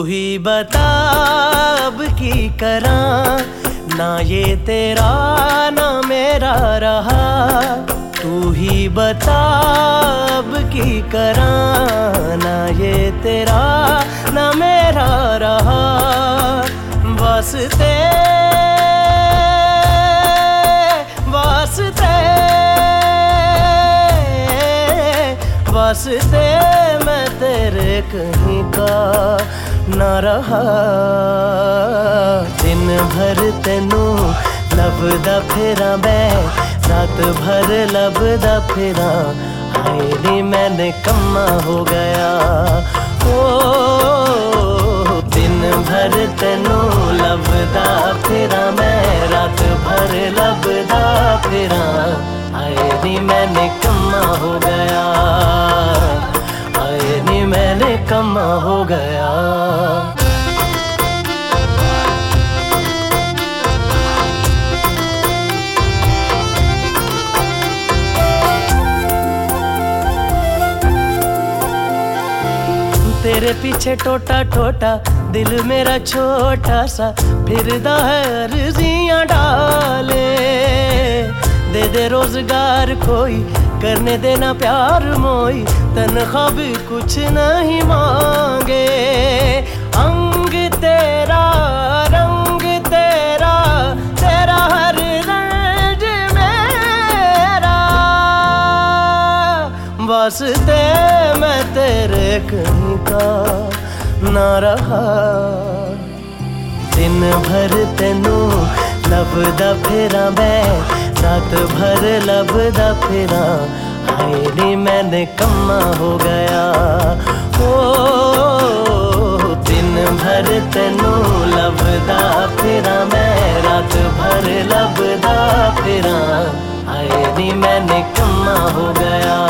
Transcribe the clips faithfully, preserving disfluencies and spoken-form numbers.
ही बता अब की करा, ना ये तेरा ना मेरा रहा। तू ही बता अब की करा, ना ये तेरा ना मेरा रहा। वास्ते वास्ते वास्ते मैं तेरे कहीं का ना रहा। दिन भर तेनू लभदा फिरा मैं, रात भर लभदा फिरा। हाय नी मैंने कम्मा हो गया। ओ दिन भर तेनू लभदा फिरा मैं, रात भर लभदा फिरा। हाय नी मैंने कम्मा हो गया, हाय नी मैंने कम्मा हो गया। तेरे पीछे टोटा टोटा दिल मेरा छोटा सा फिरदा है अर्जियां डाले। दे दे रोजगार कोई, करने देना प्यार मोई, तनख्वाह भी कुछ नहीं मांगे। अंग तेरा रंग तेरा, तेरा हर रंग मेरा। वास्ते मैं तेरे कहीं का ना रहा। दिन भर तेनू लभदा फिरा मैं, रात भर लभदा फिरा। हाय नी मैंने कम्मा हो गया। ओ दिन भर तेनू लभदा फिरा मैं, रात भर लभदा फिरा। हाय नी मैंने कम्मा हो गया,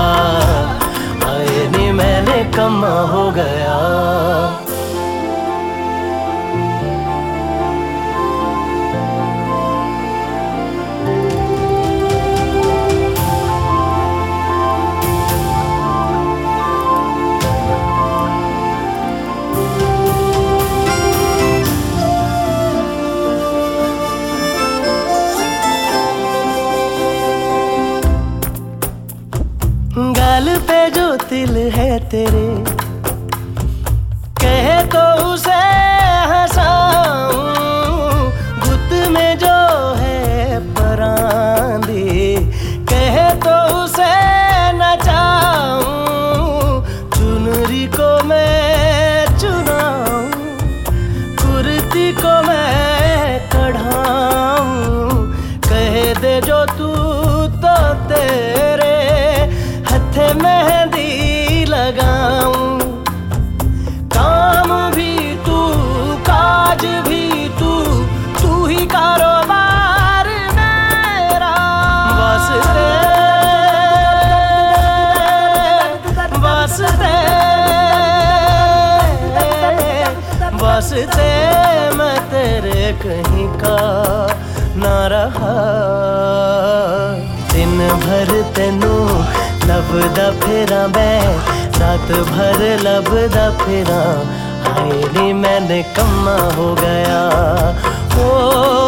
हाय नी मैंने कम्मा हो गया। गाल पे जो तिल है तेरे, कहे तो उसे हंसाऊं। गुत में जो है परांदी, कहे तो उसे नचाऊं। चुनरी को मैं चुनाऊं, कुर्ती को मैं कढ़ाऊं। कहे दे जो तू तो तेरे हथे मेहंदी लगाऊं। काम भी तू, काज भी तू, तू ही कारोबार मेरा। वास्ते वास्ते वास्ते मैं तेरे कहीं का ना रहा। दिन भर तेनू लभदा फिरा मैं, रात भर लभदा फिरा। हाय नी मैंने कम्मा हो गया। ओ